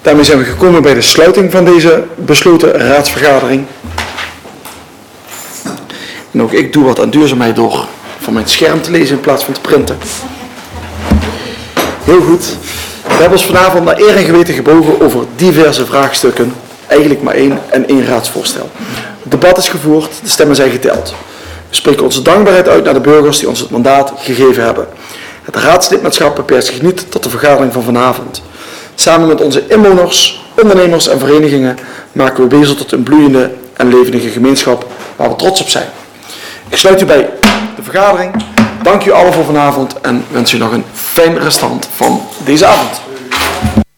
Daarmee zijn we gekomen bij de sluiting van deze besloten raadsvergadering. En ook ik doe wat aan duurzaamheid door van mijn scherm te lezen in plaats van te printen. Heel goed. We hebben ons vanavond naar eer en geweten gebogen over diverse vraagstukken. Eigenlijk maar één raadsvoorstel. Het debat is gevoerd, de stemmen zijn geteld. We spreken onze dankbaarheid uit naar de burgers die ons het mandaat gegeven hebben. Het raadslidmaatschap beperkt zich niet tot de vergadering van vanavond. Samen met onze inwoners, ondernemers en verenigingen maken we Bezel tot een bloeiende en levendige gemeenschap waar we trots op zijn. Ik sluit u bij de vergadering. Dank u allen voor vanavond en wens u nog een fijn restant van deze avond.